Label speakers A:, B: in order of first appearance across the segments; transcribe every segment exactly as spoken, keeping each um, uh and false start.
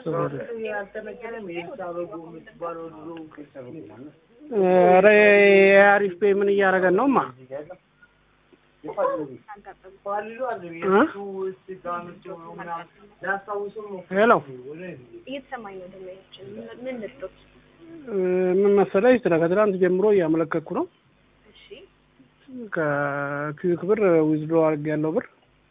A: ኧረ አሪፍ ምን እያደረገን ነውማ ሄሎ
B: እየተሰማኝ ነው ደምያችን ምን ልትሉት
A: ምን መሰለኝ ከትናንት ጀምሮ እያመለከኩ ነው
B: እሺ
A: ከኪዩክ ብር ዊዝድሮ አድርጌያለሁ ብር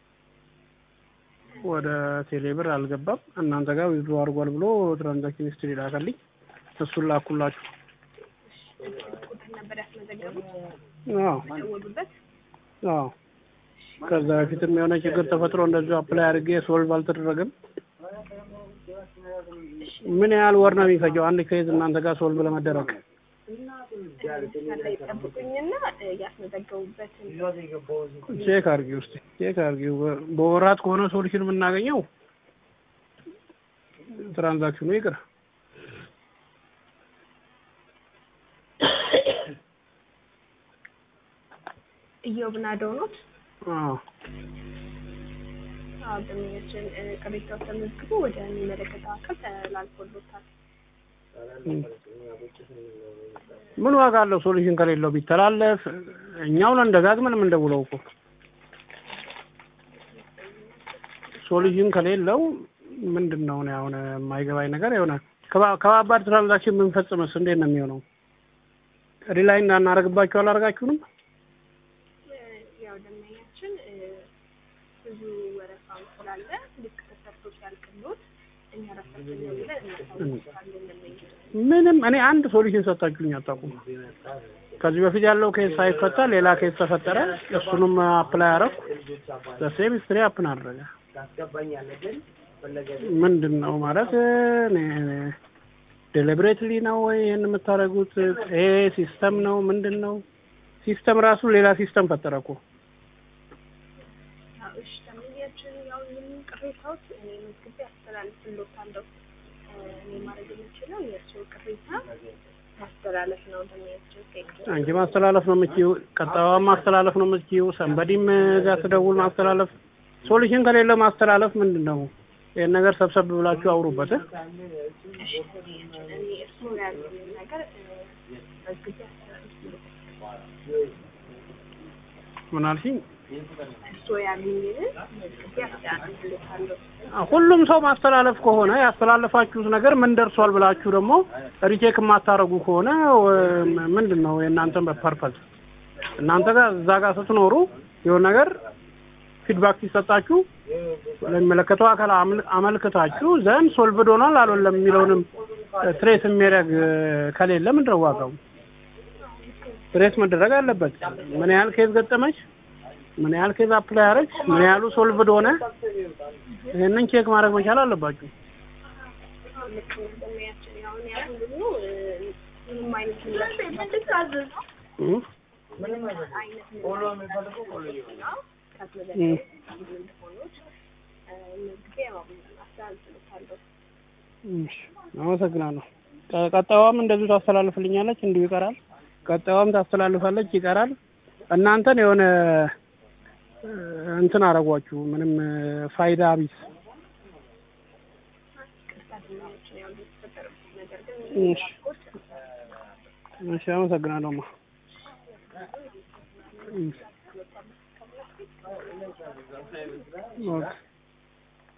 A: ወደ ቴሌ ብር አልገባም እናንተ ጋር ዊዝድሮ አድርጓል ብሎ ትራንዛክሽን ሂስትሪ ላከልኝ እሱን ላኩላችሁ
B: ቁጥር ነበር ያስመዘገቡት
A: አዎ
B: ደውሉበት
A: አዎ ከዛ ፊትም የሆነ ችግር ተፈጥሮ እንደዚህ አፕላይ አድርጌ ሶልቭ አልተደረገም ምን ያህል ወር ነው የሚፈጀው አንድ ኬዝ እናንተ ጋር ሶልቭ ለመደረግ
B: ጠብቁኝና ያስመዘገቡበትን
A: ቼክ አድርጊው እስቲ ቼክ አድርጊው በወራት ከሆነ ሶሉሽን የምናገኘው ትራንዛክሽኑ ይቅር
B: እየብናደው ነው
A: አዎ
B: አዎ ደምያችን ቅሬታው ተመዝግቦ ወደ የሚመለከተው አካል ተላልፎለታል
A: ምን ዋጋ አለው ሶሉሽን ከሌለው ቢተላለፍ እኛው ነን ደጋግመን ምን ደውለው እኮ ሶሉሽን ከሌለው ምንድነው ነው አሁን የማይገባኝ ነገር የሆነ ከባባድ ትራንዛክሽን ምን ፈጽመስ እንዴት ነው የሚሆነው ሪላይ እንዳናረግባችሁ አላረጋችሁንም
B: ያው ደምያችን ብዙ ወረፋው ስላለ ልክ ተሰርቶ ሲያልቅሉት እኛ ራሳችን ነው ብለን እናሳውቃለን
A: ምንም እኔ አንድ ሶሉሽን ሰጣችሁኝ አጣቁም ከዚህ በፊት ያለው ኬስ ሳይፈታ ሌላ ኬስ ተፈጠረ እሱንም አፕላይ አረኩ ዘሴም ስትሪ አፕን አደረገ ምንድነው ማለት ዴሊብሬትሊ ነው ወይ ይሄን የምታረጉት ኤ ሲስተም ነው ምንድነው ሲስተም ራሱ ሌላ ሲስተም ፈጠረኩ
B: እሺ ደምያችን ያው ምን ቅሬታው እኔ ምግብ ያስተላልፍልዎታለሁ እኔ ማድረግ የምችለው የእርሱ ቅሬታ ማስተላለፍ ነው ደምያችን
A: አንቺ ማስተላለፍ ነው የምትይው ቀጣዩን ማስተላለፍ ነው የምትይው ሰንበዲም ጋር ተደውል ማስተላለፍ ሶሉሽን ከሌለ ማስተላለፍ ምንድነው ይሄን ነገር ሰብሰብ ብላችሁ አውሩበት
B: እሺ እኔ እርሱ ያለው ነገር ምግብ ያስተላልፍልዎታል
A: ምን አልሽኝ
B: እርሱ ያለው ምግብ ያስተላልፍልዎታል
A: ሁሉም ሰው ማስተላለፍ ከሆነ ያስተላልፋችሁት ነገር ምን ደርሷል ብላችሁ ደግሞ ሪቼክ ማታረጉ ከሆነ ምንድነው የእናንተን በፐርፐዝ እናንተ ጋር እዛ ጋር ስትኖሩ የሆነ ነገር ፊድባክ ሲሰጣችሁ ለሚመለከተው አካል አመልክታችሁ ዘን ሶልቭድ ሆኗል አልሆነም የሚለውንም ትሬስ የሚያደርግ ከሌለ ምንድነው ዋጋው ትሬስ መደረግ አለበት ምን ያህል ኬዝ ገጠመሽ ምን ያህል ኬዝ አፕላይ አረግ ምን ያህሉ ሶልቭድ ሆነ ይሄንን ቼክ ማድረግ መቻል አለባችሁ አመሰግናለሁ ቀጣዩም እንደዚህ ታስተላልፍልኛለች እንዲሁ ይቀራል ቀጣዩም ታስተላልፋለች ይቀራል እናንተን የሆነ እንትን አረጋችሁ ምንም ፋይዳ ቢስ እሺ እሺ አመሰግናለሁ ማ ኦኬ